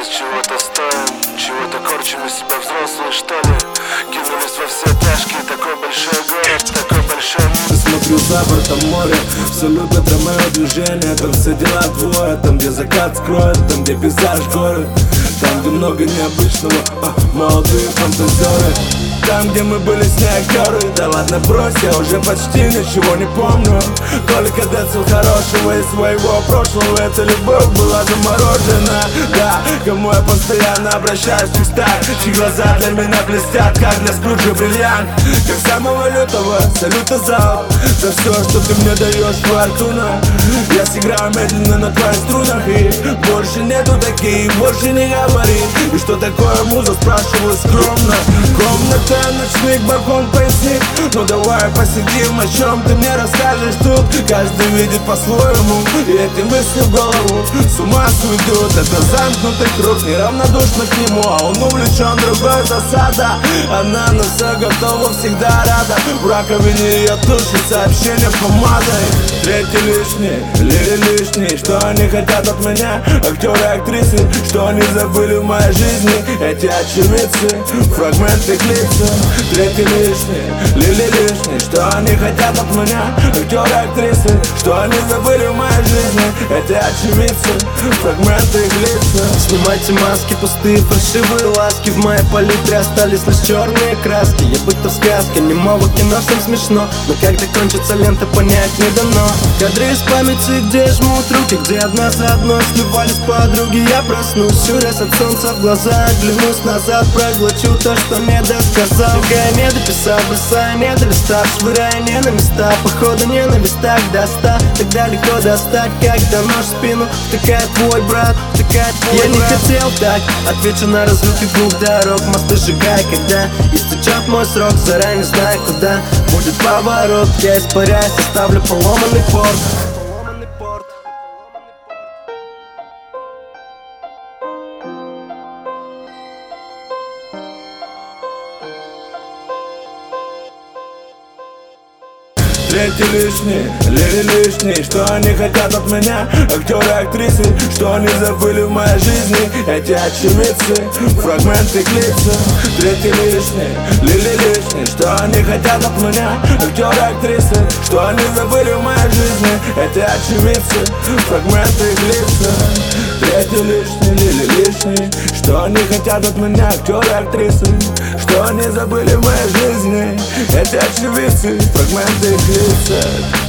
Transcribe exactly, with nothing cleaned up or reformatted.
из чего-то стоим, чего-то корчим из себя взрослые, что ли. Кинулись во все тяжкие, такой большой город, такой большой мир. Смотрю за бортом моря, все любят Ромео движение. Там все дела двое, там где закат скроет, там где пейзаж горы, там где много необычного, а, молодые фантазеры. Там, где мы были с ней актеры. Да ладно, брось, я уже почти ничего не помню. Только децл хорошего из своего прошлого. Эта любовь была заморожена. Да, кому я постоянно обращаюсь в текстах, чьи глаза для меня блестят, как для Скруджа бриллиант. Как самого лютого салюта залп за все, что ты мне даешь, фортуна. Я сыграю медленно на твоих струнах, и больше нету таких, больше не говори. И что такое муза, спрашиваю скромно. Комната, ночник, балкон, поясни. Ну давай посидим, о чем ты мне расскажешь тут. Каждый видит по-своему, и эти мысли в голову с ума сведут. Это замкнутый круг, неравнодушно к нему, а он увлечен другой засада. Она на все готова, всегда рада. В раковине ее тушит сообщение помадой. Третий лишний, лири лишний. Что они хотят от меня, актеры, актрисы? Что они забыли в моей жизни? Эти очевидцы, фрагменты их лица. Третий лишний, лили лишний. Что они хотят от меня, актеры, актрисы? Что они забыли в моей жизни? Эти очевидцы, фрагменты их лица. Снимайте маски, пустые фальшивые ласки. В моей палитре остались лишь черные краски. Я будто в сказке, немого кино, всем смешно. Но когда кончится лента, понять не дано. Кадры из памяти, где жмут руки, где одна за одной сливались подруги. Я проснусь, щурясь от солнца в глаза, оглянусь назад, проглочу то, что не досказал. Пока я не дописал, бросая не до листа, швыряя не на места, походу ненависть так до ста. Так далеко достать, когда нож в спину втыкает твой брат, втыкает твой Я брат. Не хотел так, отвечу на разлуки двух дорог. Мосты сжигай, когда истечет мой срок, заранее знаю, куда будет поворот. Я испаряюсь, оставлю поломанный порт. Третий лишний, лири лишний. Что они хотят от меня, актеры, актрисы? Что они забыли в моей жизни? Эти очевидцы, фрагменты их лица. Третий лишний, лири лишний. Что они хотят от меня, актеры, актрисы? Что они забыли в моей жизни? Эти очевидцы, фрагменты их лица. Третий лишний, лили лишний. Что они хотят от меня, актеры, актрисы? Что они забыли в моей жизни? Эти очевидцы, фрагменты их лица.